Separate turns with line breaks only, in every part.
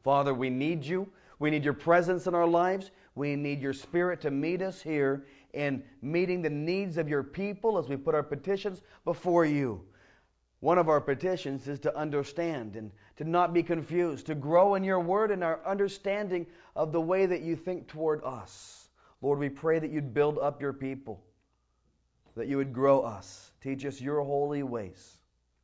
Father, we need you. We need your presence in our lives. We need your Spirit to meet us here in meeting the needs of your people as we put our petitions before you. One of our petitions is to understand and to not be confused, to grow in your word and our understanding of the way that you think toward us. Lord, we pray that you'd build up your people, that you would grow us, teach us your holy ways.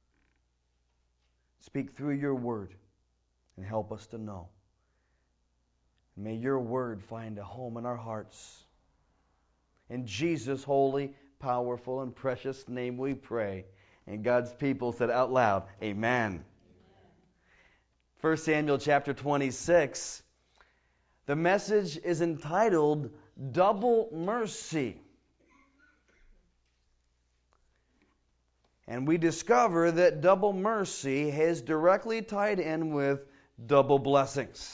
Speak through your word and help us to know. May your word find a home in our hearts. In Jesus' holy, powerful, and precious name we pray. And God's people said out loud, Amen. 1 Samuel chapter 26. The message is entitled, Double Mercy. And we discover that double mercy is directly tied in with double blessings.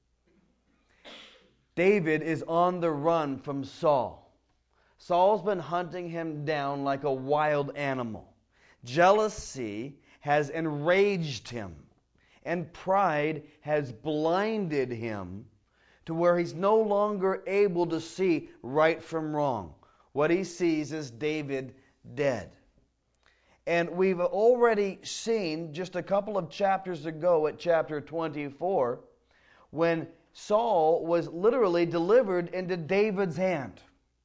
David is on the run from Saul. Saul's been hunting him down like a wild animal. Jealousy has enraged him, and pride has blinded him to where he's no longer able to see right from wrong. What he sees is David dead. And we've already seen just a couple of chapters ago at chapter 24 when Saul was literally delivered into David's hand.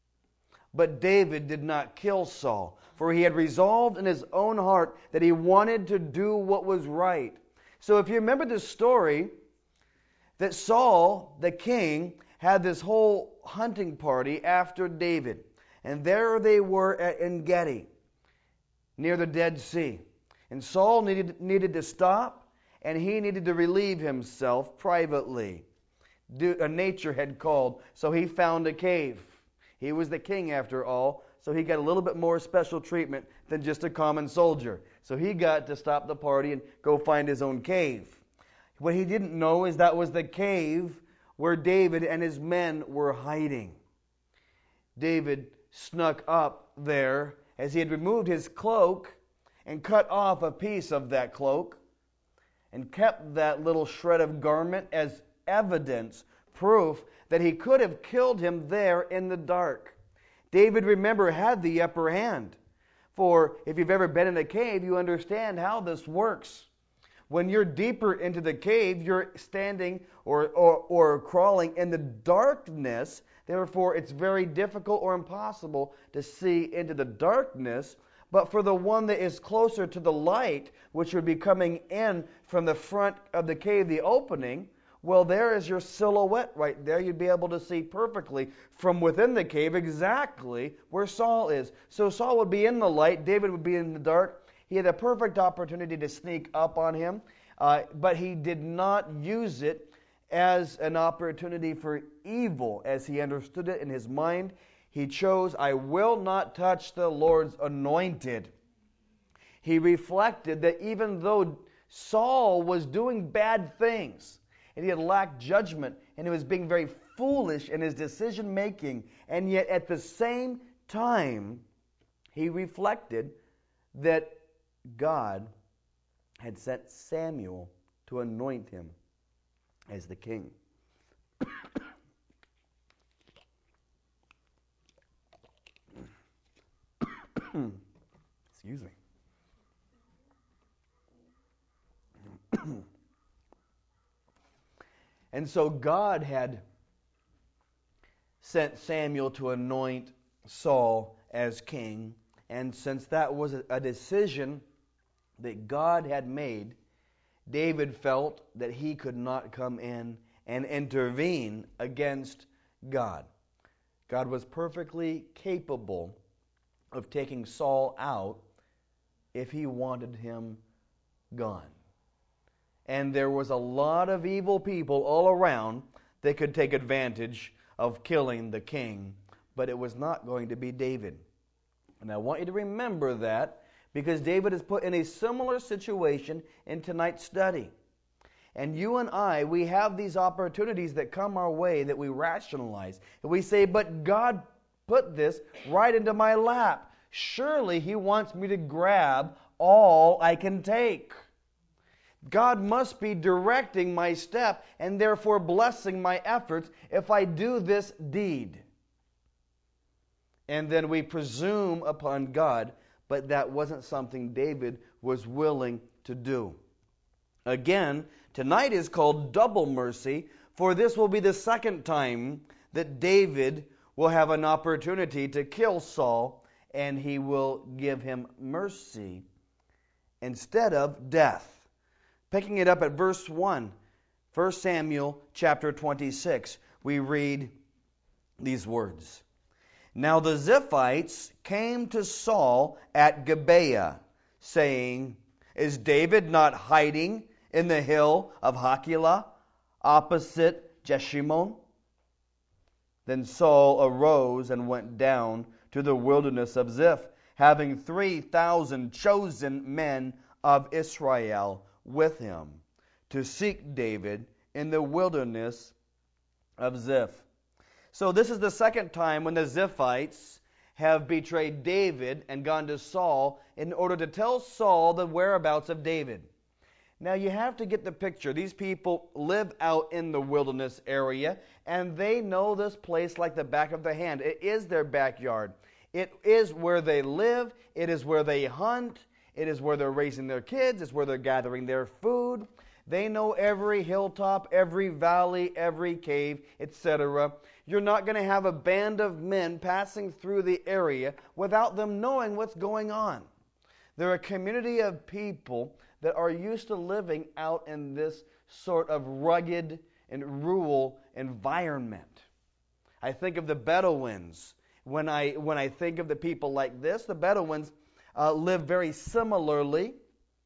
But David did not kill Saul, for he had resolved in his own heart that he wanted to do what was right. So if you remember the story, that Saul, the king, had this whole hunting party after David. And there they were at En-Gedi, near the Dead Sea. And Saul needed to stop, and he needed to relieve himself privately. Nature had called, so he found a cave. He was the king after all, so he got a little bit more special treatment than just a common soldier. So he got to stop the party and go find his own cave. What he didn't know is that was the cave where David and his men were hiding. David snuck up there as he had removed his cloak and cut off a piece of that cloak and kept that little shred of garment as evidence, proof that he could have killed him there in the dark. David, remember, had the upper hand. For if you've ever been in a cave, you understand how this works. When you're deeper into the cave, you're standing or crawling in the darkness. Therefore, it's very difficult or impossible to see into the darkness. But for the one that is closer to the light, which would be coming in from the front of the cave, the opening, well, there is your silhouette right there. You'd be able to see perfectly from within the cave exactly where Saul is. So Saul would be in the light. David would be in the dark. He had a perfect opportunity to sneak up on him, but he did not use it as an opportunity for evil as he understood it in his mind. He chose, I will not touch the Lord's anointed. He reflected that even though Saul was doing bad things, and he had lacked judgment, and he was being very foolish in his decision-making, and yet at the same time, he reflected that God had sent Samuel to anoint him as the king. Excuse me. And so God had sent Samuel to anoint Saul as king. And since that was a decision that God had made, David felt that he could not come in and intervene against God. God was perfectly capable of taking Saul out if he wanted him gone. And there was a lot of evil people all around that could take advantage of killing the king, but it was not going to be David. And I want you to remember that because David is put in a similar situation in tonight's study. And you and I, we have these opportunities that come our way that we rationalize. And we say, but God put this right into my lap. Surely He wants me to grab all I can take. God must be directing my step and therefore blessing my efforts if I do this deed. And then we presume upon God, but that wasn't something David was willing to do. Again, tonight is called double mercy, for this will be the second time that David will have an opportunity to kill Saul, and he will give him mercy instead of death. Picking it up at verse 1, 1 Samuel chapter 26, we read these words. Now the Ziphites came to Saul at Gibeah, saying, Is David not hiding in the hill of Hachilah, opposite Jeshimon? Then Saul arose and went down to the wilderness of Ziph, having 3,000 chosen men of Israel with him, to seek David in the wilderness of Ziph. So this is the second time when the Ziphites have betrayed David and gone to Saul in order to tell Saul the whereabouts of David. Now you have to get the picture. These people live out in the wilderness area, and they know this place like the back of their hand. It is their backyard. It is where they live. It is where they hunt. It is where they're raising their kids. It's where they're gathering their food. They know every hilltop, every valley, every cave, etc. You're not going to have a band of men passing through the area without them knowing what's going on. They're a community of people that are used to living out in this sort of rugged and rural environment. I think of the Bedouins. When I think of the people like this, the Bedouins live very similarly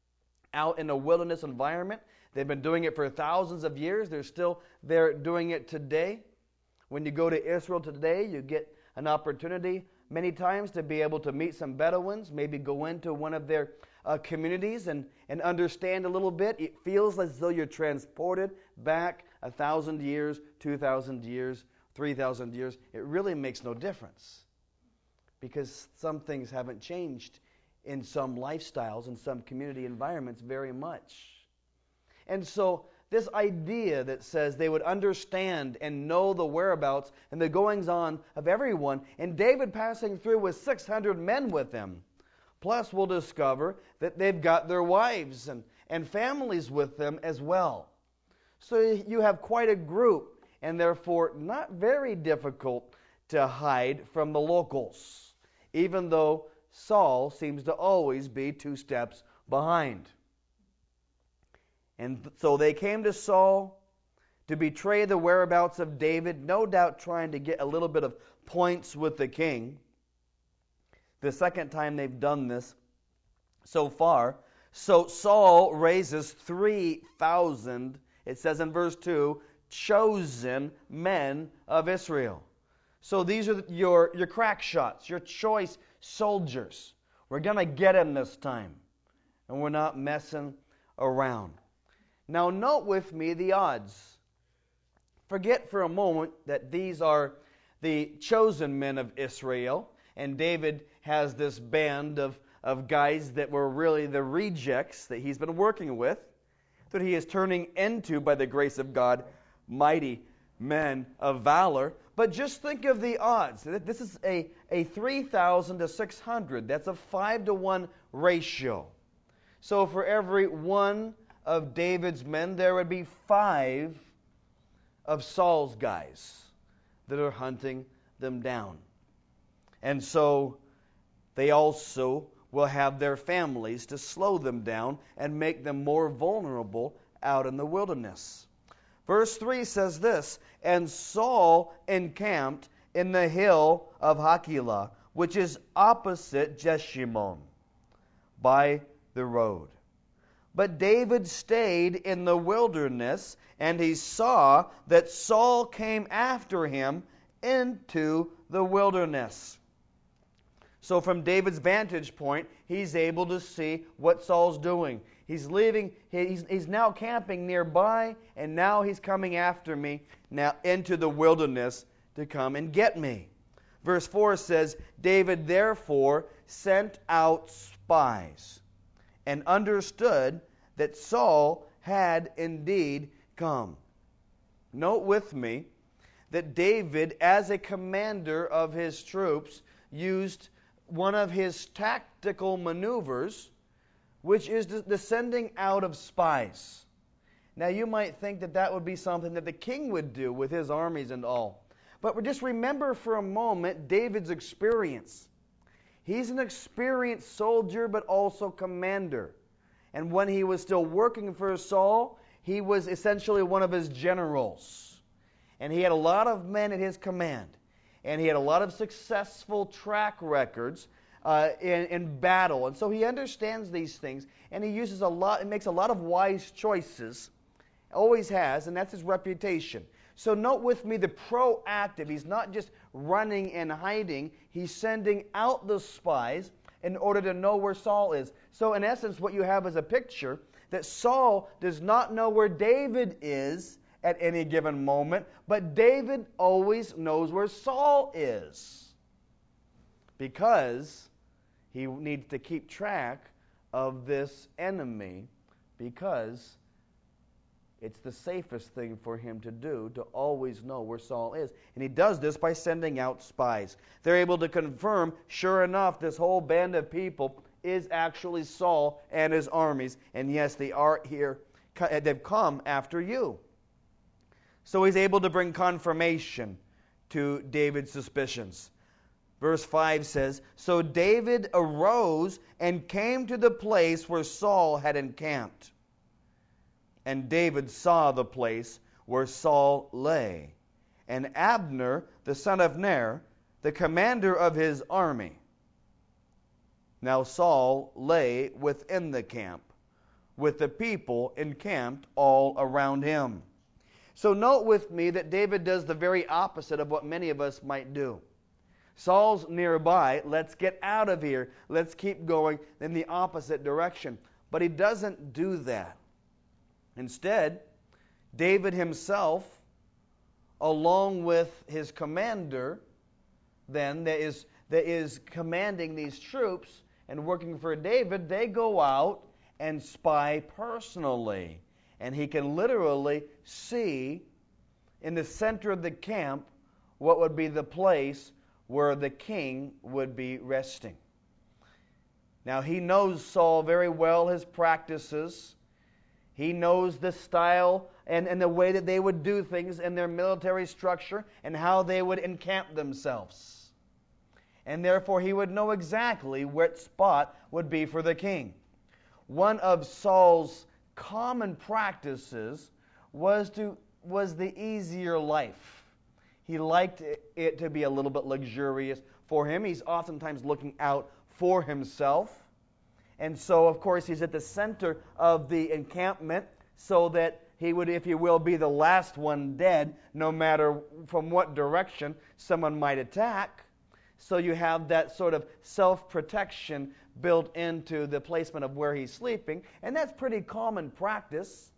out in a wilderness environment. They've been doing it for thousands of years. They're still there doing it today. When you go to Israel today, you get an opportunity many times to be able to meet some Bedouins, maybe go into one of their communities and understand a little bit. It feels as though you're transported back 1,000 years, 2,000 years, 3,000 years. It really makes no difference because some things haven't changed in some lifestyles and some community environments very much. And so this idea that says they would understand and know the whereabouts and the goings-on of everyone, and David passing through with 600 men with him. Plus, we'll discover that they've got their wives and families with them as well. So you have quite a group, and therefore not very difficult to hide from the locals, even though Saul seems to always be 2 steps behind. And so they came to Saul to betray the whereabouts of David, no doubt trying to get a little bit of points with the king. The second time they've done this so far. So Saul raises 3,000, it says in verse 2, chosen men of Israel. So these are your crack shots, your choice soldiers. We're going to get them this time. And we're not messing around. Now note with me the odds. Forget for a moment that these are the chosen men of Israel, and David has this band of guys that were really the rejects that he's been working with, that he is turning into, by the grace of God, mighty men of valor. But just think of the odds. This is a 3,000 to 600. That's a 5-to-1 ratio. So for every one of David's men, there would be 5 of Saul's guys that are hunting them down. And so they also will have their families to slow them down and make them more vulnerable out in the wilderness. Verse 3 says this, And Saul encamped in the hill of Hachilah, which is opposite Jeshimon, by the road. But David stayed in the wilderness, and he saw that Saul came after him into the wilderness. So from David's vantage point, he's able to see what Saul's doing. He's leaving, he's now camping nearby, and now he's coming after me now into the wilderness to come and get me. Verse 4 says, David therefore sent out spies and understood that Saul had indeed come. Note with me that David, as a commander of his troops, used one of his tactical maneuvers, which is the sending out of spies. Now, you might think that that would be something that the king would do with his armies and all. But just remember for a moment David's experience. He's an experienced soldier, but also commander. And when he was still working for Saul, he was essentially one of his generals. And he had a lot of men at his command. And he had a lot of successful track records in battle. And so he understands these things. And he uses a lot, and makes a lot of wise choices. Always has, and that's his reputation. So note with me the proactive. He's not just running and hiding. He's sending out the spies in order to know where Saul is. So in essence, what you have is a picture that Saul does not know where David is at any given moment, but David always knows where Saul is, because he needs to keep track of this enemy, because it's the safest thing for him to do, to always know where Saul is. And he does this by sending out spies. They're able to confirm, sure enough, this whole band of people is actually Saul and his armies. And yes, they are here. They've come after you. So he's able to bring confirmation to David's suspicions. Verse 5 says, "So David arose and came to the place where Saul had encamped. And David saw the place where Saul lay, and Abner, the son of Ner, the commander of his army. Now Saul lay within the camp, with the people encamped all around him." So note with me that David does the very opposite of what many of us might do. Saul's nearby. Let's get out of here. Let's keep going in the opposite direction. But he doesn't do that. Instead, David himself, along with his commander, then that is commanding these troops and working for David, they go out and spy personally. And he can literally see in the center of the camp what would be the place where the king would be resting. Now, he knows Saul very well, his practices. He knows the style and the way that they would do things in their military structure and how they would encamp themselves. And therefore, he would know exactly what spot would be for the king. One of Saul's common practices was the easier life. He liked it to be a little bit luxurious for him. He's oftentimes looking out for himself. And so, of course, he's at the center of the encampment so that he would, if you will, be the last one dead, no matter from what direction someone might attack. So you have that sort of self-protection built into the placement of where he's sleeping, and that's pretty common practice.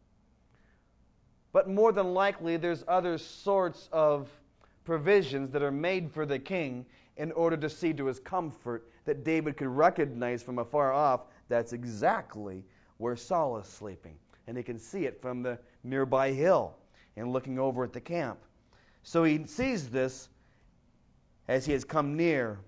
But more than likely, there's other sorts of provisions that are made for the king in order to see to his comfort that David could recognize from afar off that's exactly where Saul is sleeping. And he can see it from the nearby hill and looking over at the camp. So he sees this as he has come near.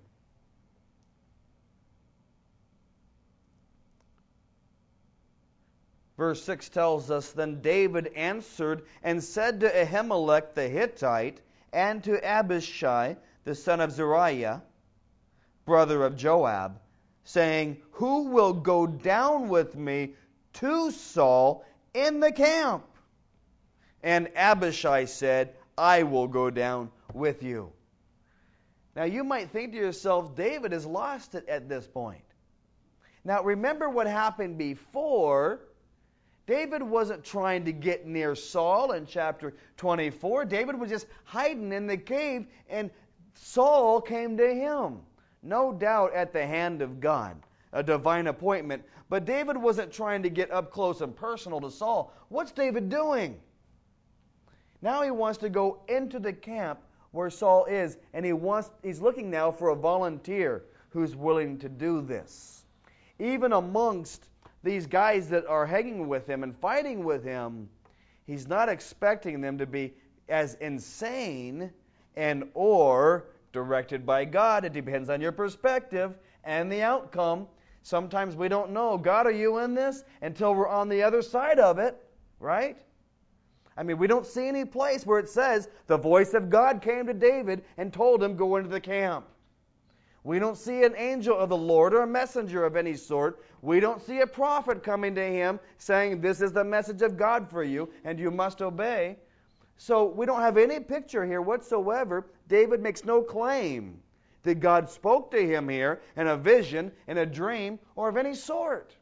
Verse 6 tells us, "Then David answered and said to Ahimelech the Hittite and to Abishai the son of Zeruiah, brother of Joab, saying, Who will go down with me to Saul in the camp? And Abishai said, I will go down with you." Now you might think to yourself, David has lost it at this point. Now remember what happened before. David wasn't trying to get near Saul in chapter 24. David was just hiding in the cave, and Saul came to him. No doubt at the hand of God, a divine appointment. But David wasn't trying to get up close and personal to Saul. What's David doing? Now he wants to go into the camp where Saul is, and he's looking now for a volunteer who's willing to do this. Even amongst these guys that are hanging with him and fighting with him, he's not expecting them to be as insane and or directed by God. It depends on your perspective and the outcome. Sometimes we don't know, God, are you in this? Until we're on the other side of it, right? I mean, we don't see any place where it says the voice of God came to David and told him, go into the camp. We don't see an angel of the Lord or a messenger of any sort. We don't see a prophet coming to him saying, this is the message of God for you and you must obey. So we don't have any picture here whatsoever. David makes no claim that God spoke to him here in a vision, in a dream, or of any sort.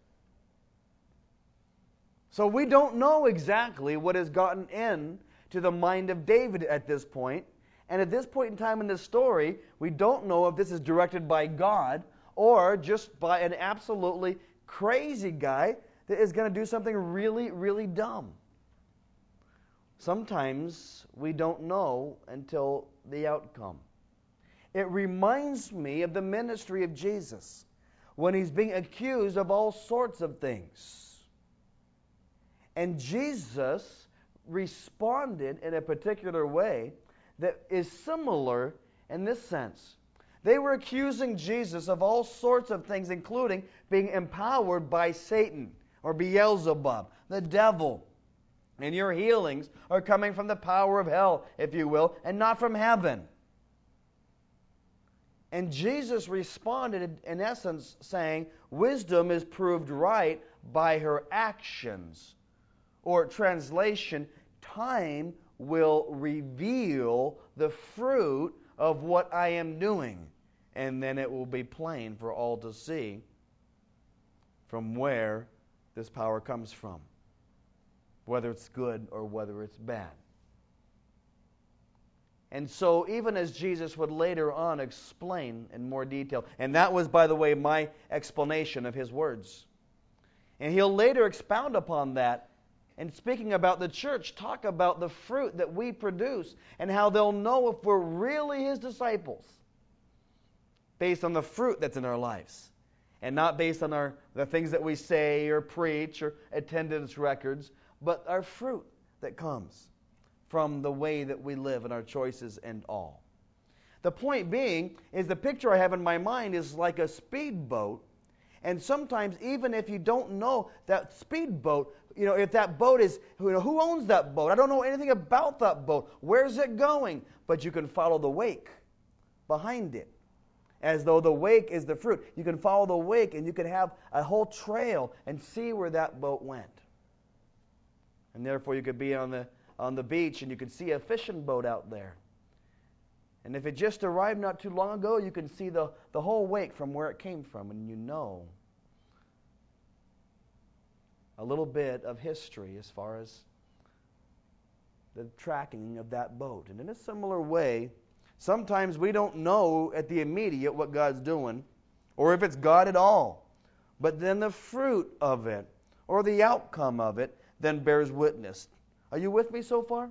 So we don't know exactly what has gotten into the mind of David at this point. And at this point in time in the story, we don't know if this is directed by God or just by an absolutely crazy guy that is going to do something really, really dumb. Sometimes we don't know until the outcome. It reminds me of the ministry of Jesus when he's being accused of all sorts of things. And Jesus responded in a particular way that is similar in this sense. They were accusing Jesus of all sorts of things, including being empowered by Satan or Beelzebub, the devil. And your healings are coming from the power of hell, if you will, and not from heaven. And Jesus responded, in essence, saying, wisdom is proved right by her actions. Or translation, time will reveal the fruit of what I am doing. And then it will be plain for all to see from where this power comes from. Whether it's good or whether it's bad. And so even as Jesus would later on explain in more detail, and that was, by the way, my explanation of his words. And he'll later expound upon that. And speaking about the church, talk about the fruit that we produce and how they'll know if we're really his disciples based on the fruit that's in our lives and not based on the things that we say or preach or attendance records, but our fruit that comes from the way that we live and our choices and all. The point being is the picture I have in my mind is like a speedboat. And sometimes even if you don't know that speedboat, if that boat is, who owns that boat? I don't know anything about that boat. Where's it going? But you can follow the wake behind it. As though the wake is the fruit. You can follow the wake and you can have a whole trail and see where that boat went. And therefore you could be on the beach and you could see a fishing boat out there. And if it just arrived not too long ago, you can see the whole wake from where it came from. And you know a little bit of history as far as the tracking of that boat. And in a similar way, sometimes we don't know at the immediate what God's doing or if it's God at all. But then the fruit of it or the outcome of it then bears witness. Are you with me so far?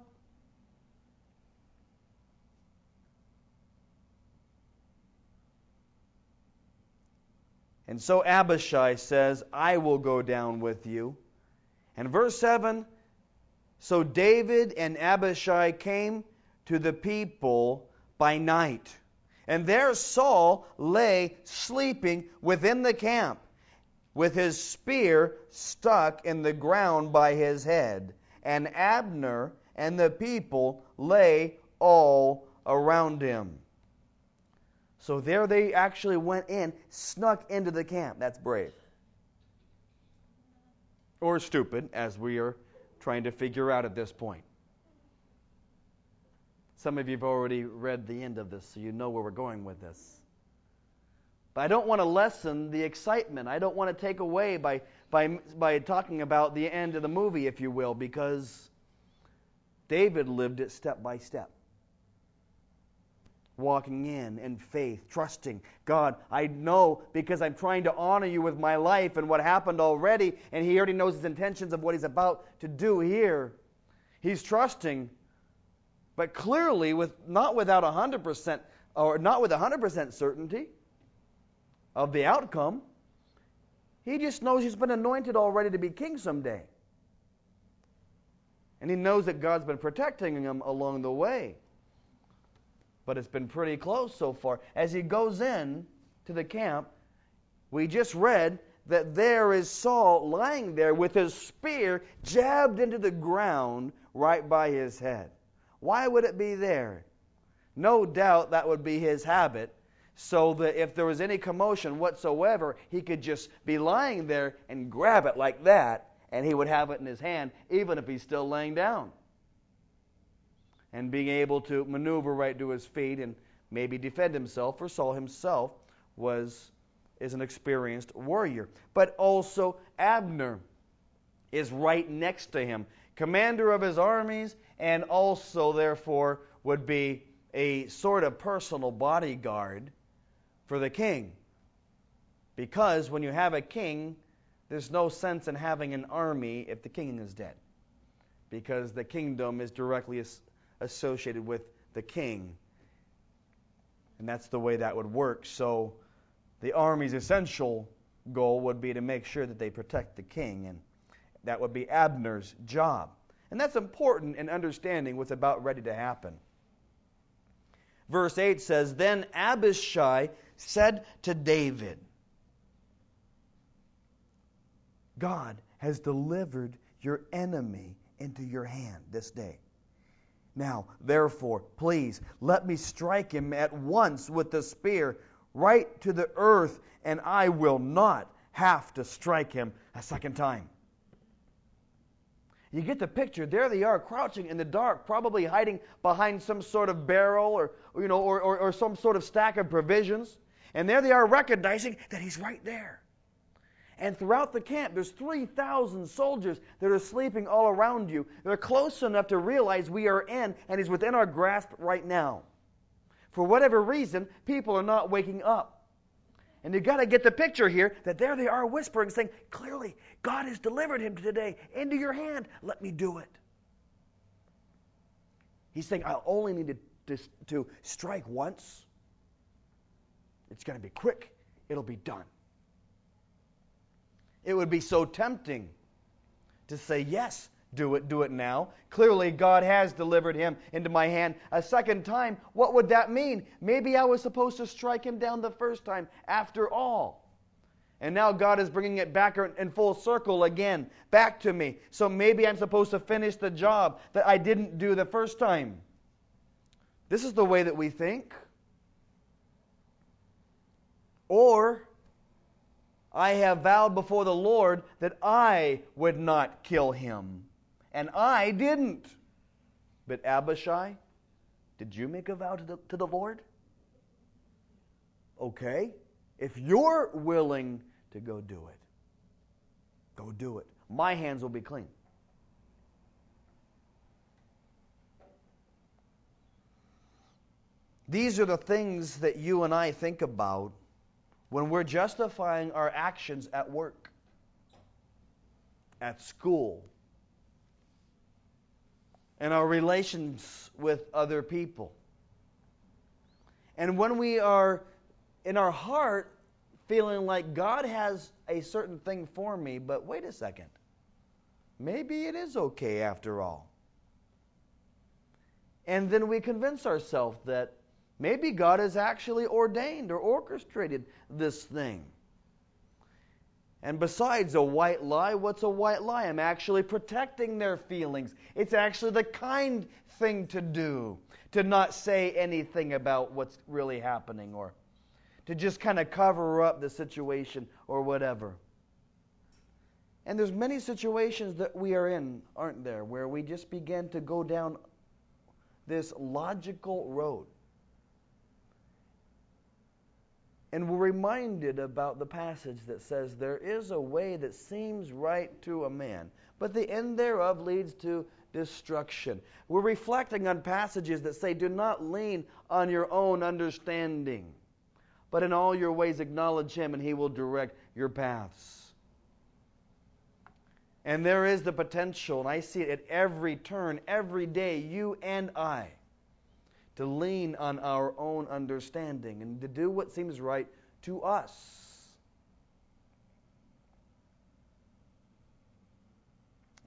And so Abishai says, I will go down with you. And verse 7, so David and Abishai came to the people by night. And there Saul lay sleeping within the camp, with his spear stuck in the ground by his head. And Abner and the people lay all around him. So there they actually went in, snuck into the camp. That's brave. Or stupid, as we are trying to figure out at this point. Some of you have already read the end of this, so you know where we're going with this. But I don't want to lessen the excitement. I don't want to take away by talking about the end of the movie, if you will, because David lived it step by step. Walking in faith, trusting God. I know because I'm trying to honor you with my life and what happened already, and he already knows his intentions of what he's about to do here. He's trusting, but clearly not with 100% certainty of the outcome. He just knows he's been anointed already to be king someday. And he knows that God's been protecting him along the way. But it's been pretty close so far. As he goes in to the camp, we just read that there is Saul lying there with his spear jabbed into the ground right by his head. Why would it be there? No doubt that would be his habit, so that if there was any commotion whatsoever, he could just be lying there and grab it like that, and he would have it in his hand, even if he's still laying down. And being able to maneuver right to his feet and maybe defend himself, for Saul himself is an experienced warrior. But also Abner is right next to him, commander of his armies, and also therefore would be a sort of personal bodyguard for the king. Because when you have a king, there's no sense in having an army if the king is dead. Because the kingdom is directly associated with the king. And that's the way that would work. So the army's essential goal would be to make sure that they protect the king. And that would be Abner's job. And that's important in understanding what's about ready to happen. Verse 8 says, Then Abishai said to David, God has delivered your enemy into your hand this day. Now, therefore, please, let me strike him at once with the spear right to the earth, and I will not have to strike him a second time. You get the picture. There they are, crouching in the dark, probably hiding behind some sort of barrel or some sort of stack of provisions. And there they are, recognizing that he's right there. And throughout the camp, there's 3,000 soldiers that are sleeping all around you. They're close enough to realize we are in, and he's within our grasp right now. For whatever reason, people are not waking up. And you've got to get the picture here that there they are whispering, saying, clearly, God has delivered him today into your hand. Let me do it. He's saying, I'll only need to strike once. It's going to be quick. It'll be done. It would be so tempting to say, yes, do it now. Clearly, God has delivered him into my hand a second time. What would that mean? Maybe I was supposed to strike him down the first time after all. And now God is bringing it back in full circle again, back to me. So maybe I'm supposed to finish the job that I didn't do the first time. This is the way that we think. Or, I have vowed before the Lord that I would not kill him. And I didn't. But Abishai, did you make a vow to the Lord? Okay. If you're willing to go do it, go do it. My hands will be clean. These are the things that you and I think about when we're justifying our actions at work, at school, and our relations with other people. And when we are in our heart feeling like God has a certain thing for me, but wait a second, maybe it is okay after all. And then we convince ourselves that maybe God has actually ordained or orchestrated this thing. And besides a white lie, what's a white lie? I'm actually protecting their feelings. It's actually the kind thing to do, to not say anything about what's really happening or to just kind of cover up the situation or whatever. And there's many situations that we are in, aren't there, where we just begin to go down this logical road. And we're reminded about the passage that says, there is a way that seems right to a man, but the end thereof leads to destruction. We're reflecting on passages that say, do not lean on your own understanding, but in all your ways acknowledge him, and he will direct your paths. And there is the potential, and I see it at every turn, every day, you and I, to lean on our own understanding and to do what seems right to us.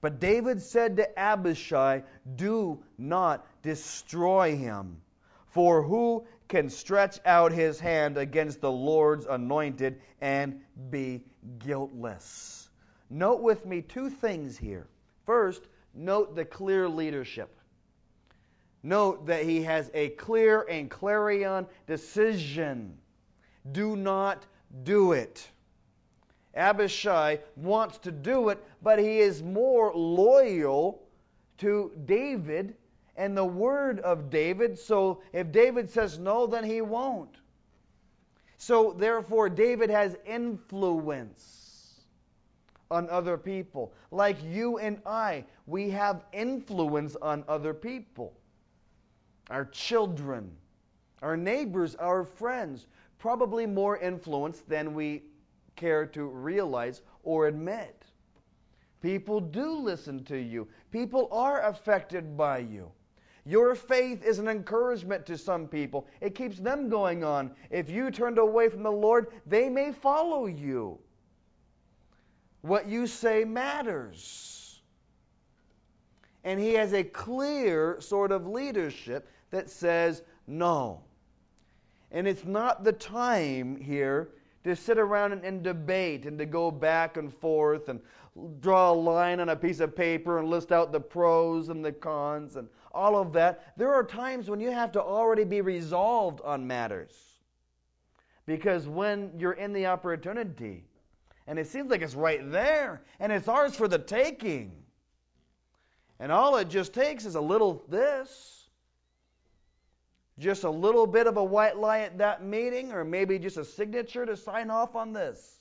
But David said to Abishai, "Do not destroy him, for who can stretch out his hand against the Lord's anointed and be guiltless?" Note with me two things here. First, note the clear leadership. Note that he has a clear and clarion decision. Do not do it. Abishai wants to do it, but he is more loyal to David and the word of David. So if David says no, then he won't. So therefore, David has influence on other people. Like you and I, we have influence on other people. Our children, our neighbors, our friends, probably more influence than we care to realize or admit. People do listen to you. People are affected by you. Your faith is an encouragement to some people. It keeps them going on. If you turned away from the Lord, they may follow you. What you say matters. And he has a clear sort of leadership that says no. And it's not the time here to sit around and debate and to go back and forth and draw a line on a piece of paper and list out the pros and the cons and all of that. There are times when you have to already be resolved on matters. Because when you're in the opportunity, and it seems like it's right there, and it's ours for the taking, and all it just takes is a little this, just a little bit of a white lie at that meeting, or maybe just a signature to sign off on this.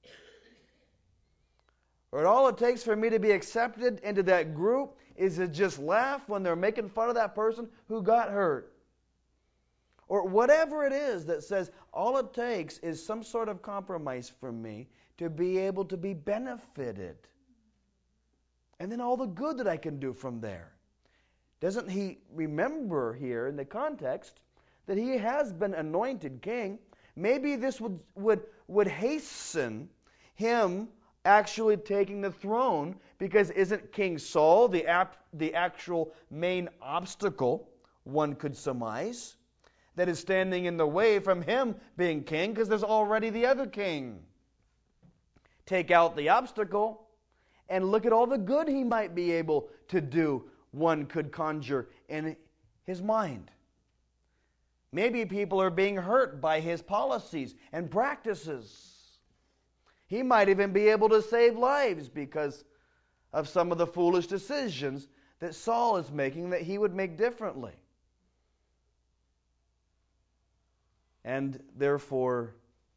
Or all it takes for me to be accepted into that group is to just laugh when they're making fun of that person who got hurt. Or whatever it is that says all it takes is some sort of compromise for me to be able to be benefited. And then all the good that I can do from there. Doesn't he remember here in the context that he has been anointed king? Maybe this would hasten him actually taking the throne, because isn't King Saul the actual main obstacle, one could surmise, that is standing in the way from him being king, because there's already the other king. Take out the obstacle and look at all the good he might be able to do, one could conjure in his mind. Maybe people are being hurt by his policies and practices. He might even be able to save lives because of some of the foolish decisions that Saul is making that he would make differently. And therefore,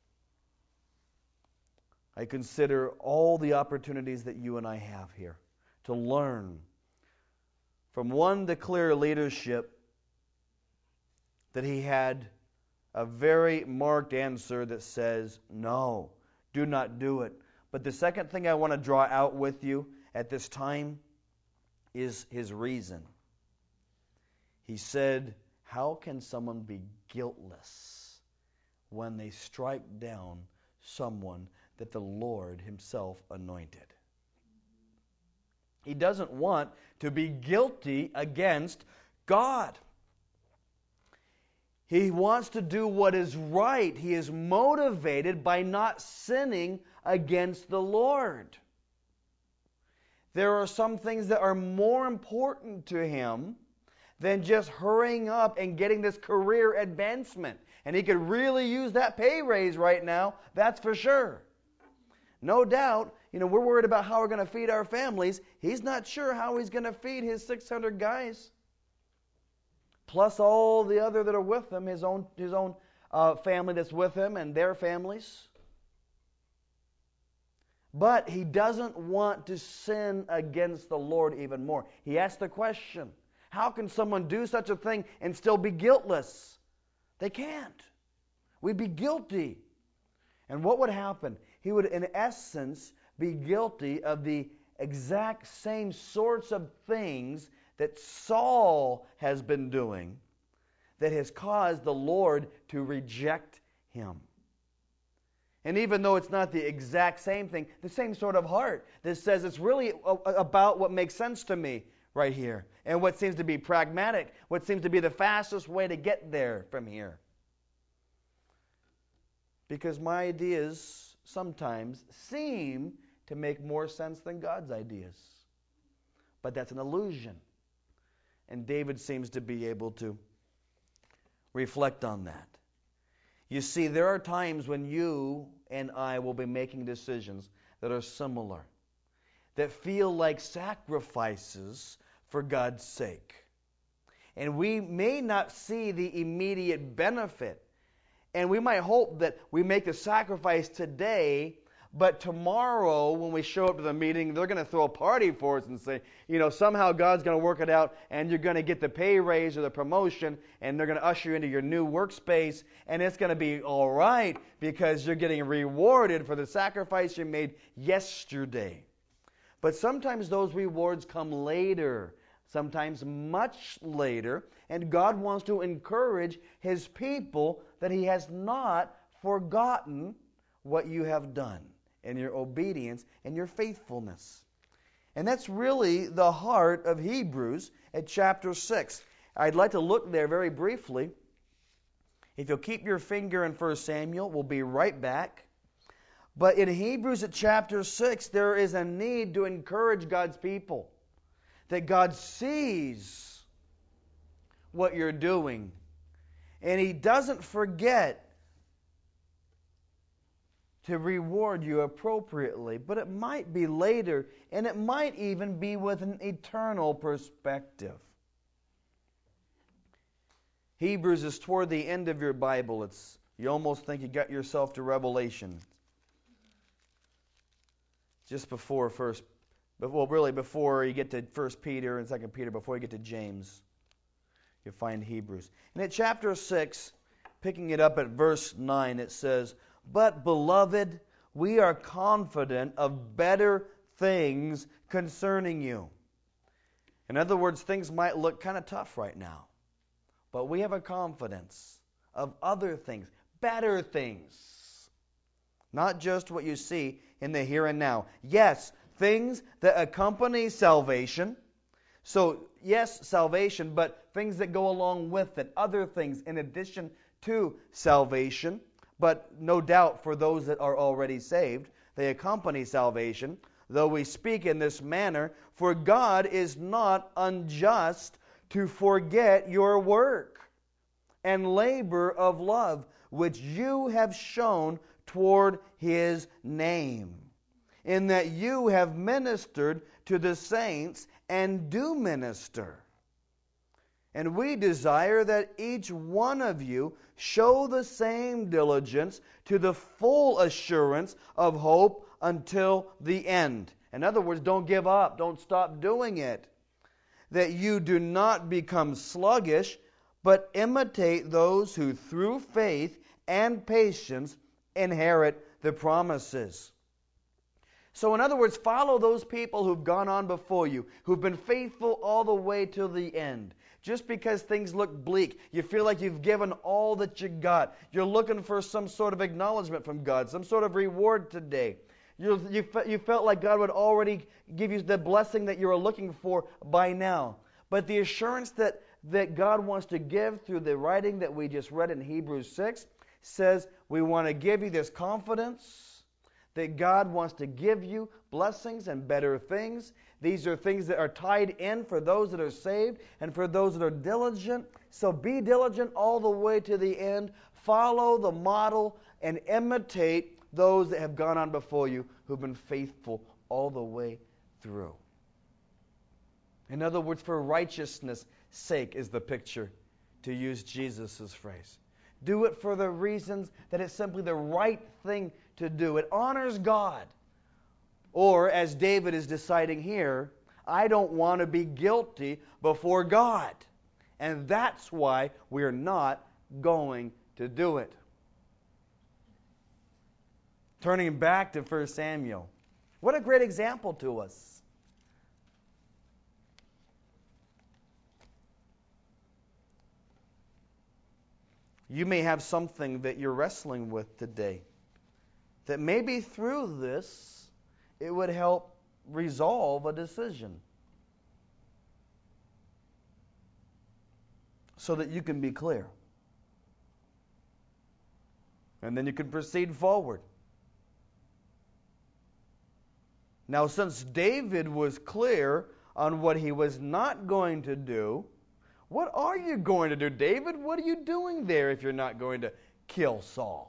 I consider all the opportunities that you and I have here to learn from one, the clear leadership, that he had a very marked answer that says, no, do not do it. But the second thing I want to draw out with you at this time is his reason. He said, how can someone be guiltless when they strike down someone that the Lord himself anointed? He doesn't want to be guilty against God. He wants to do what is right. He is motivated by not sinning against the Lord. There are some things that are more important to him than just hurrying up and getting this career advancement. And he could really use that pay raise right now, that's for sure. No doubt, we're worried about how we're going to feed our families. He's not sure how he's going to feed his 600 guys. Plus all the other that are with him, his own family that's with him and their families. But he doesn't want to sin against the Lord even more. He asks the question, how can someone do such a thing and still be guiltless? They can't. We'd be guilty. And what would happen? He would, in essence, be guilty of the exact same sorts of things that Saul has been doing that has caused the Lord to reject him. And even though it's not the exact same thing, the same sort of heart that says it's really about what makes sense to me right here and what seems to be pragmatic, what seems to be the fastest way to get there from here. Because my ideas sometimes seem to make more sense than God's ideas. But that's an illusion. And David seems to be able to reflect on that. You see, there are times when you and I will be making decisions that are similar, that feel like sacrifices for God's sake. And we may not see the immediate benefit. And we might hope that we make the sacrifice today, but tomorrow when we show up to the meeting, they're going to throw a party for us and say, somehow God's going to work it out and you're going to get the pay raise or the promotion and they're going to usher you into your new workspace and it's going to be all right because you're getting rewarded for the sacrifice you made yesterday. But sometimes those rewards come later, sometimes much later, and God wants to encourage His people that He has not forgotten what you have done and your obedience and your faithfulness. And that's really the heart of Hebrews at chapter 6. I'd like to look there very briefly. If you'll keep your finger in 1 Samuel, we'll be right back. But in Hebrews at chapter 6, there is a need to encourage God's people. That God sees what you're doing. And He doesn't forget to reward you appropriately. But it might be later, and it might even be with an eternal perspective. Hebrews is toward the end of your Bible. You almost think you got yourself to Revelation. Just before before you get to 1 Peter and 2 Peter, before you get to James, you find Hebrews. And at chapter 6, picking it up at verse 9, it says, "But, beloved, we are confident of better things concerning you." In other words, things might look kind of tough right now. But we have a confidence of other things, better things. Not just what you see in the here and now. Yes, things that accompany salvation. So, yes, salvation, but things that go along with it. Other things in addition to salvation. But no doubt for those that are already saved, they accompany salvation. Though we speak in this manner, for God is not unjust to forget your work and labor of love, which you have shown toward His name, in that you have ministered to the saints and do minister. And we desire that each one of you show the same diligence to the full assurance of hope until the end. In other words, don't give up. Don't stop doing it. That you do not become sluggish, but imitate those who through faith and patience inherit the promises. So in other words, follow those people who've gone on before you, who've been faithful all the way to the end. Just because things look bleak, you feel like you've given all that you got. You're looking for some sort of acknowledgement from God, some sort of reward today. You felt like God would already give you the blessing that you were looking for by now. But the assurance that God wants to give through the writing that we just read in Hebrews 6 says we want to give you this confidence that God wants to give you blessings and better things. These are things that are tied in for those that are saved and for those that are diligent. So be diligent all the way to the end. Follow the model and imitate those that have gone on before you who've been faithful all the way through. In other words, for righteousness' sake is the picture, to use Jesus' phrase. Do it for the reasons that it's simply the right thing to do. It honors God. Or, as David is deciding here, I don't want to be guilty before God. And that's why we're not going to do it. Turning back to 1 Samuel. What a great example to us. You may have something that you're wrestling with today. that maybe through this it would help resolve a decision so that you can be clear. And then you can proceed forward. Now, since David was clear on what he was not going to do, what are you going to do, David? What are you doing there if you're not going to kill Saul?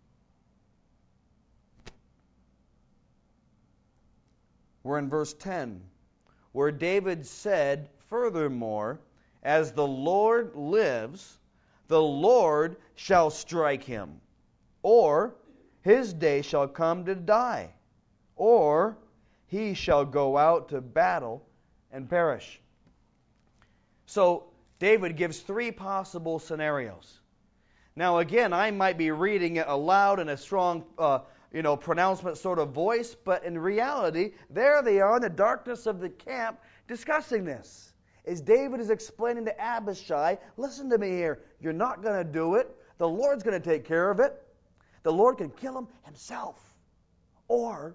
We're in verse 10, where David said, furthermore, as the Lord lives, the Lord shall strike him, or his day shall come to die, or he shall go out to battle and perish. So David gives three possible scenarios. Now again, I might be reading it aloud in a strong pronouncement sort of voice, but in reality, there they are in the darkness of the camp discussing this. As David is explaining to Abishai, listen to me here, you're not going to do it. The Lord's going to take care of it. The Lord can kill him himself. Or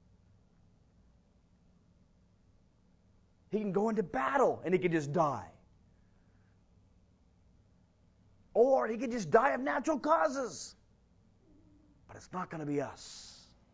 he can go into battle and he can just die. Or he can just die of natural causes. But it's not going to be us.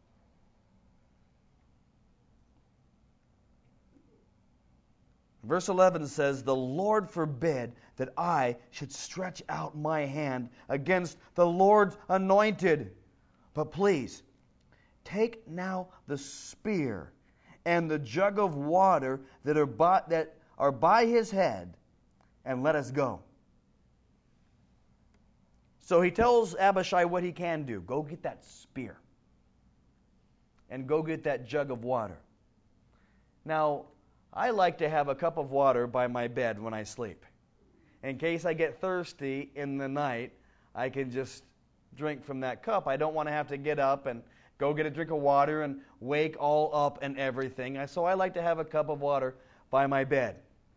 Verse 11 says, the Lord forbid that I should stretch out my hand against the Lord's anointed. But please, take now the spear and the jug of water that are by his head, and let us go. So he tells Abishai what he can do. Go get that spear. And go get that jug of water. Now, I like to have a cup of water by my bed when I sleep. In case I get thirsty in the night, I can just drink from that cup. I don't want to have to get up and go get a drink of water and wake all up and everything. So I like to have a cup of water by my bed.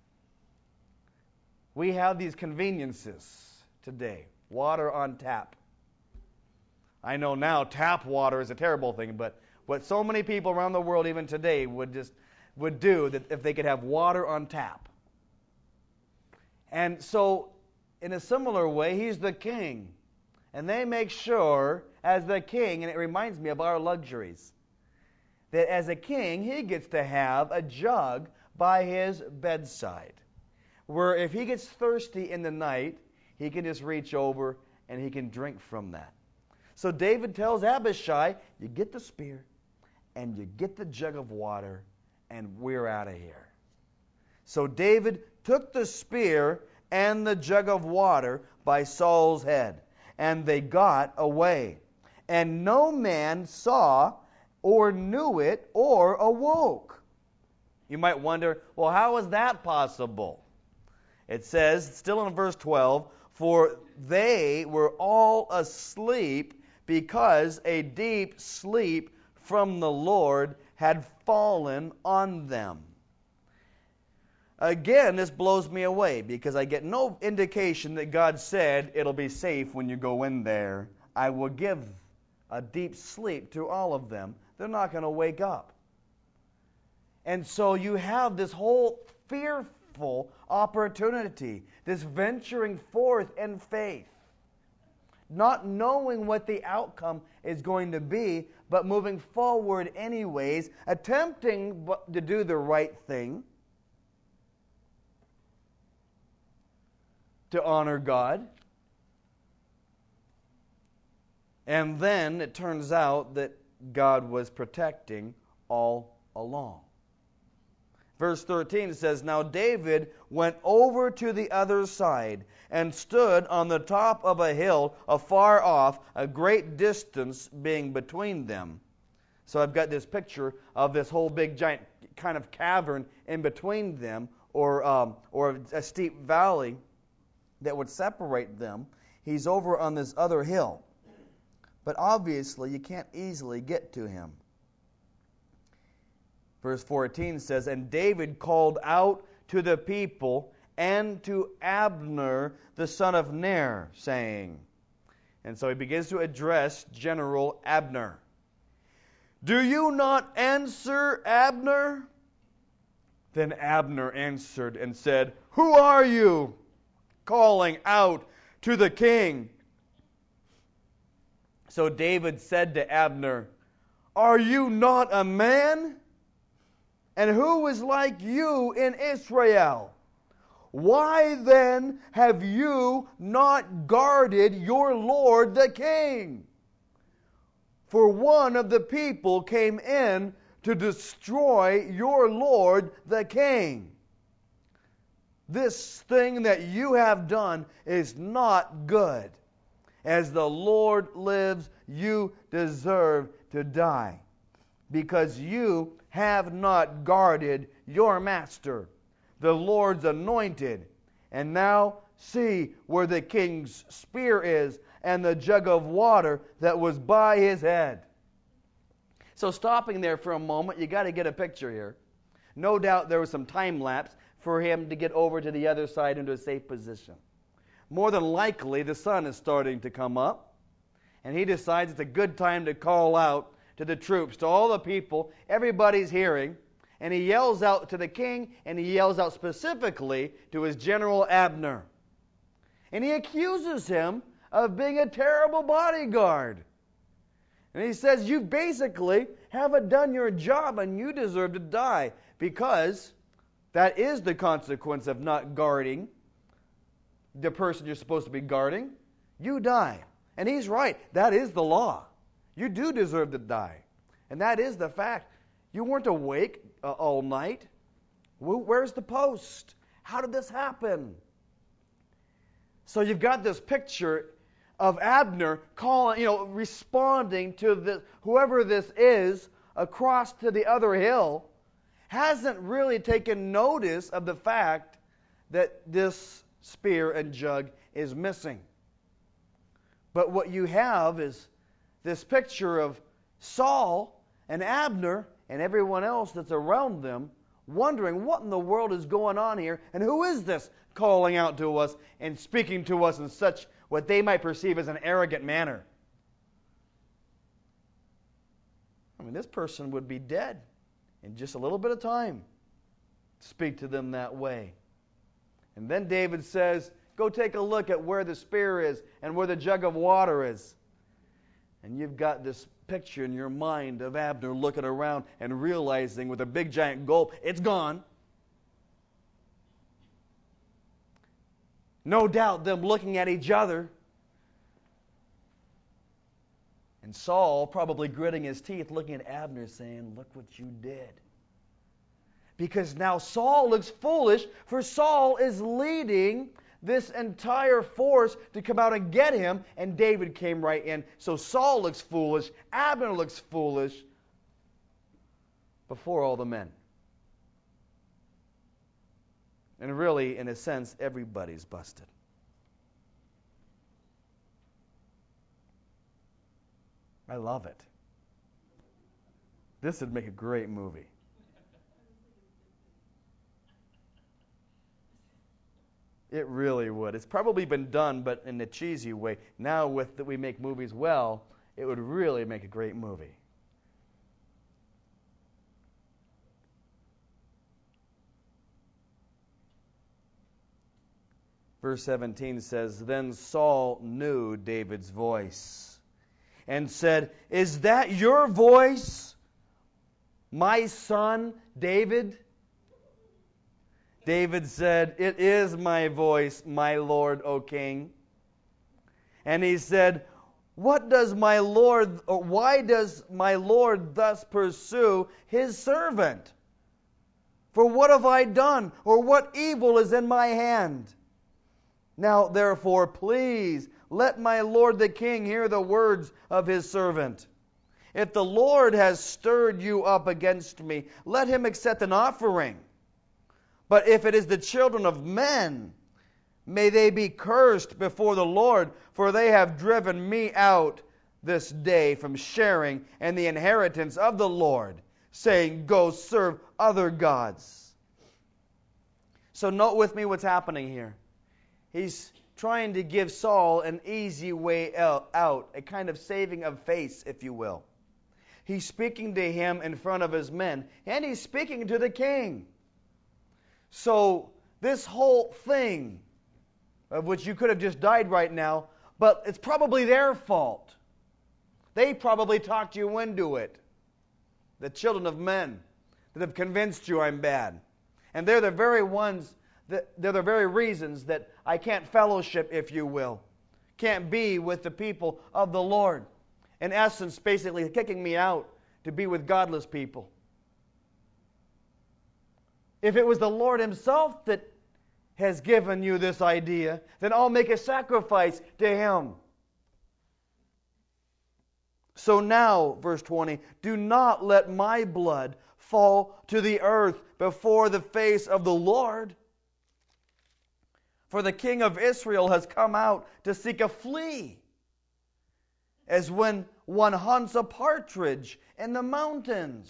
We have these conveniences today. Water on tap. I know now tap water is a terrible thing, but what so many people around the world even today would do that if they could have water on tap. And so, in a similar way, he's the king. And they make sure, as the king, and it reminds me of our luxuries, that as a king, he gets to have a jug by his bedside, where if he gets thirsty in the night, he can just reach over and he can drink from that. So David tells Abishai, you get the spear and you get the jug of water and we're out of here. So David took the spear and the jug of water by Saul's head, and they got away. And no man saw or knew it or awoke. You might wonder, well, how is that possible? It says, still in verse 12, for they were all asleep because a deep sleep from the Lord had fallen on them. Again, this blows me away because I get no indication that God said it'll be safe when you go in there. I will give a deep sleep to all of them. They're not going to wake up. And so you have this whole fearful opportunity, this venturing forth in faith, not knowing what the outcome is going to be, but moving forward anyways, attempting to do the right thing, to honor God. And then it turns out that God was protecting all along. Verse 13 says, now David went over to the other side and stood on the top of a hill afar off, a great distance being between them. So I've got this picture of this whole big giant kind of cavern in between them, or a steep valley that would separate them. He's over on this other hill. But obviously you can't easily get to him. Verse 14 says, and David called out to the people and to Abner, the son of Ner, saying, and so he begins to address General Abner. Do you not answer, Abner? Then Abner answered and said, Who are you? Calling out to the king. So David said to Abner, Are you not a man? And who is like you in Israel? Why then have you not guarded your lord the king? For one of the people came in to destroy your lord the king. This thing that you have done is not good. As the Lord lives, you deserve to die, because you have not guarded your master, the Lord's anointed. And now see where the king's spear is, and the jug of water that was by his head. So stopping there for a moment, you got to get a picture here. No doubt there was some time lapse for him to get over to the other side into a safe position. More than likely, the sun is starting to come up, and he decides it's a good time to call out to the troops, to all the people. Everybody's hearing, and he yells out to the king, and he yells out specifically to his general Abner. And he accuses him of being a terrible bodyguard. And he says, you basically haven't done your job, and you deserve to die, because that is the consequence of not guarding the person you're supposed to be guarding. You die. And he's right. That is the law. You do deserve to die. And that is the fact. You weren't awake all night. Where's the post? How did this happen? So you've got this picture of Abner responding to this, whoever this is, across to the other hill, hasn't really taken notice of the fact that this spear and jug is missing. But what you have is this picture of Saul and Abner and everyone else that's around them wondering what in the world is going on here, and who is this calling out to us and speaking to us in such what they might perceive as an arrogant manner. I mean, this person would be dead in just a little bit of time to speak to them that way. And then David says, go take a look at where the spear is and where the jug of water is. And you've got this picture in your mind of Abner looking around and realizing with a big giant gulp, it's gone. No doubt them looking at each other. And Saul probably gritting his teeth, looking at Abner saying, look what you did. Because now Saul looks foolish, for Saul is leading this entire force to come out and get him, and David came right in. So Saul looks foolish, Abner looks foolish before all the men. And really, in a sense, everybody's busted. I love it. This would make a great movie. It really would. It's probably been done, but in a cheesy way. Now, with that we make movies well, it would really make a great movie. Verse 17 says, Then Saul knew David's voice and said, Is that your voice, my son David? David said, It is my voice, my Lord, O king. And he said, why does my Lord thus pursue his servant? For what have I done, or what evil is in my hand? Now, therefore, please, let my lord the king hear the words of his servant. If the Lord has stirred you up against me, let him accept an offering. But if it is the children of men, may they be cursed before the Lord, for they have driven me out this day from sharing in the inheritance of the Lord, saying, Go serve other gods. So note with me what's happening here. He's trying to give Saul an easy way out, a kind of saving of face, if you will. He's speaking to him in front of his men, and he's speaking to the king. So this whole thing, of which you could have just died right now, but it's probably their fault. They probably talked you into it. The children of men that have convinced you I'm bad. And they're the very reasons that I can't fellowship, if you will. Can't be with the people of the Lord. In essence, basically kicking me out to be with godless people. If it was the Lord Himself that has given you this idea, then I'll make a sacrifice to Him. So now, verse 20, do not let my blood fall to the earth before the face of the Lord. For the king of Israel has come out to seek a flea, as when one hunts a partridge in the mountains.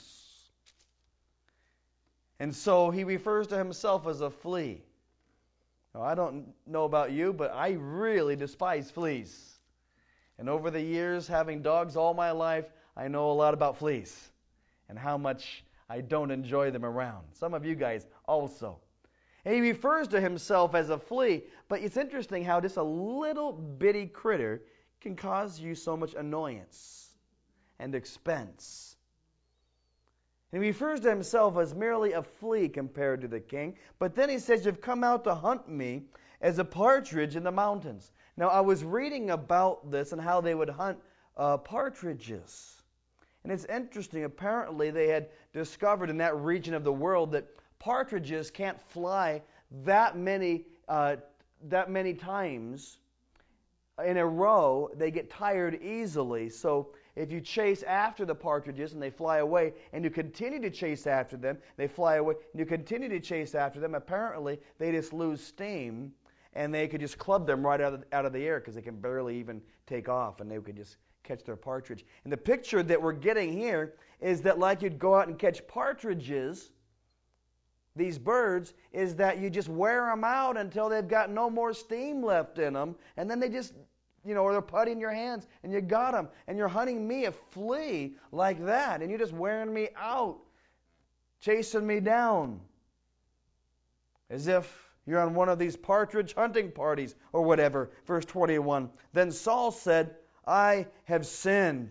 And so he refers to himself as a flea. Now, I don't know about you, but I really despise fleas. And over the years, having dogs all my life, I know a lot about fleas and how much I don't enjoy them around. Some of you guys also. And he refers to himself as a flea, but it's interesting how just a little bitty critter can cause you so much annoyance and expense. And he refers to himself as merely a flea compared to the king, but then he says, you've come out to hunt me as a partridge in the mountains. Now, I was reading about this and how they would hunt partridges. And it's interesting. Apparently, they had discovered in that region of the world that partridges can't fly that many times in a row. They get tired easily. So if you chase after the partridges and they fly away, and you continue to chase after them, they fly away, and you continue to chase after them, apparently they just lose steam. And they could just club them right out of the air because they can barely even take off, and they could just catch their partridge. And the picture that we're getting here is that like you'd go out and catch partridges, these birds, is that you just wear them out until they've got no more steam left in them, and then they just, or they're putty in your hands, and you got them. And you're hunting me, a flea, like that, and you're just wearing me out, chasing me down, as if you're on one of these partridge hunting parties or whatever. Verse 21, then Saul said, I have sinned.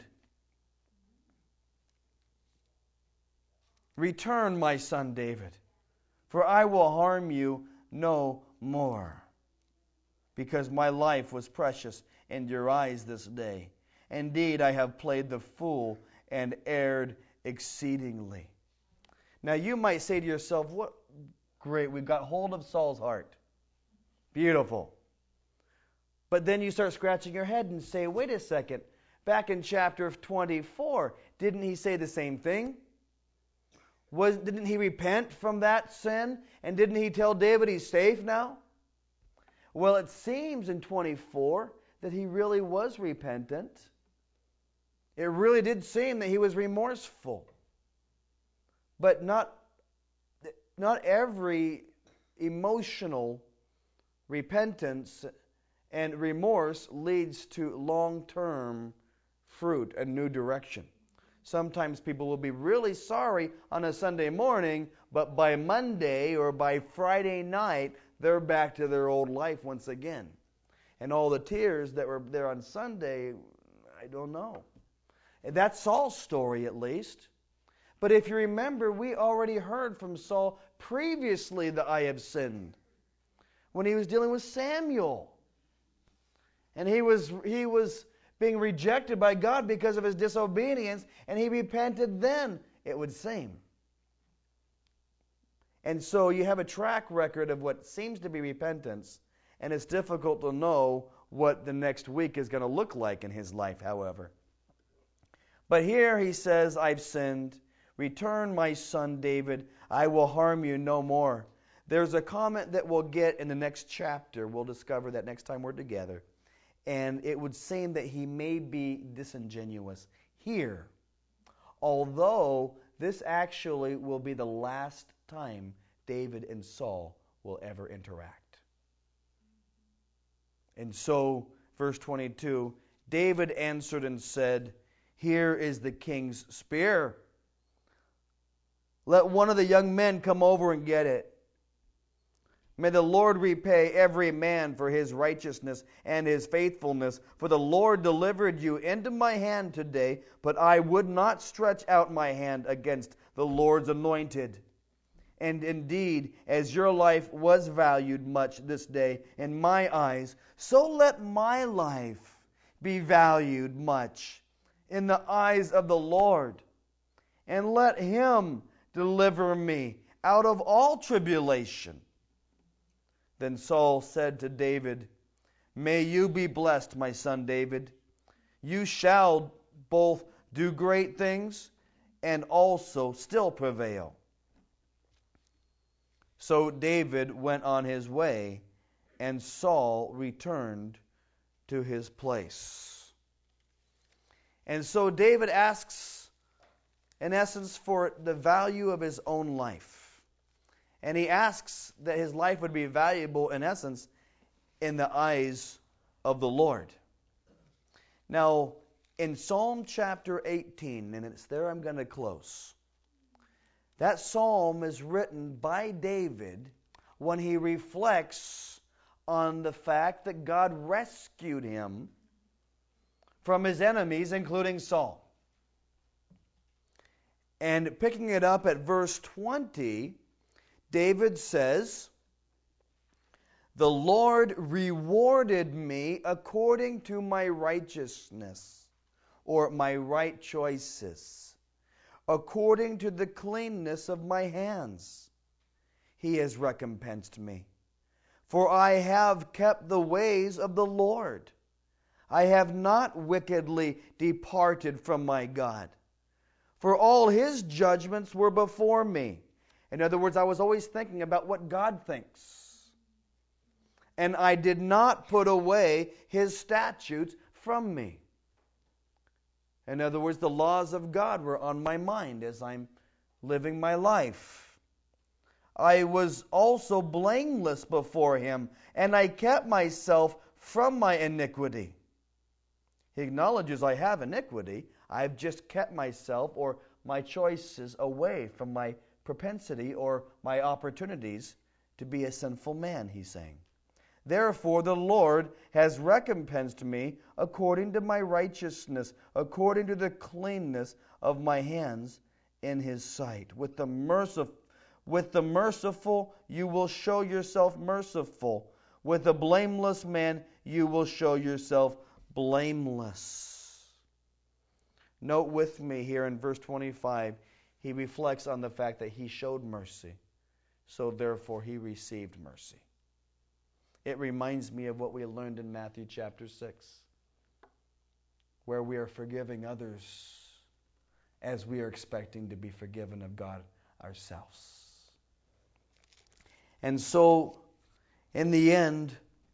Return, my son David, for I will harm you no more, because my life was precious in your eyes this day. Indeed, I have played the fool and erred exceedingly. Now you might say to yourself, what? Great, we've got hold of Saul's heart. Beautiful. But then you start scratching your head and say, wait a second. Back in chapter 24, didn't he say the same thing? Didn't he repent from that sin? And didn't he tell David he's safe now? Well, it seems in 24 that he really was repentant. It really did seem that he was remorseful. But not every emotional repentance and remorse leads to long-term fruit, a new direction. Sometimes people will be really sorry on a Sunday morning, but by Monday or by Friday night, they're back to their old life once again. And all the tears that were there on Sunday, I don't know. That's Saul's story, at least. But if you remember, we already heard from Saul previously that I have sinned, when he was dealing with Samuel. And he was being rejected by God because of his disobedience, and he repented then, it would seem. And so you have a track record of what seems to be repentance, and it's difficult to know what the next week is going to look like in his life, however. But here he says, I've sinned. Return, my son David. I will harm you no more. There's a comment that we'll get in the next chapter. We'll discover that next time we're together. And it would seem that he may be disingenuous here. Although this actually will be the last time David and Saul will ever interact. And so, verse 22, David answered and said, Here is the king's spear. Let one of the young men come over and get it. May the Lord repay every man for his righteousness and his faithfulness. For the Lord delivered you into my hand today, but I would not stretch out my hand against the Lord's anointed. And indeed, as your life was valued much this day in my eyes, so let my life be valued much in the eyes of the Lord. And let him deliver me out of all tribulation. Then Saul said to David, May you be blessed, my son David. You shall both do great things and also still prevail. So David went on his way, and Saul returned to his place. And so David asks, in essence, for the value of his own life. And he asks that his life would be valuable, in essence, in the eyes of the Lord. Now, in Psalm chapter 18, and it's there I'm going to close, that psalm is written by David when he reflects on the fact that God rescued him from his enemies, including Saul. And picking it up at verse 20, David says, The Lord rewarded me according to my righteousness, or my right choices, according to the cleanness of my hands. He has recompensed me. For I have kept the ways of the Lord. I have not wickedly departed from my God. For all his judgments were before me. In other words, I was always thinking about what God thinks. And I did not put away his statutes from me. In other words, the laws of God were on my mind as I'm living my life. I was also blameless before him, and I kept myself from my iniquity. He acknowledges I have iniquity. I've just kept myself or my choices away from my propensity or my opportunities to be a sinful man, he's saying. Therefore the Lord has recompensed me according to my righteousness, according to the cleanness of my hands in his sight. With the merciful you will show yourself merciful. With the blameless man you will show yourself blameless. Note with me here in verse 25, he reflects on the fact that he showed mercy, so therefore he received mercy. It reminds me of what we learned in Matthew chapter 6, where we are forgiving others as we are expecting to be forgiven of God ourselves. And so, in the end,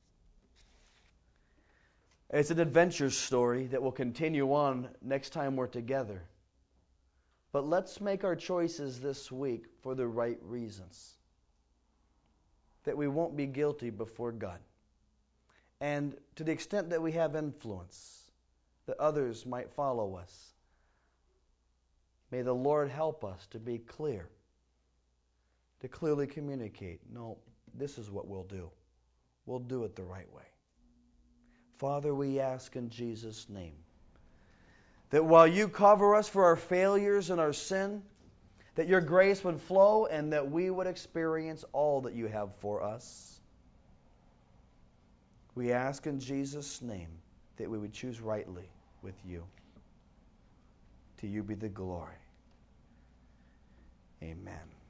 it's an adventure story that will continue on next time we're together. But let's make our choices this week for the right reasons, that we won't be guilty before God. And to the extent that we have influence, that others might follow us, may the Lord help us to be clear, to clearly communicate. No, this is what we'll do. We'll do it the right way. Father, we ask in Jesus' name that while you cover us for our failures and our sin, that your grace would flow and that we would experience all that you have for us. We ask in Jesus' name that we would choose rightly with you. To you be the glory. Amen.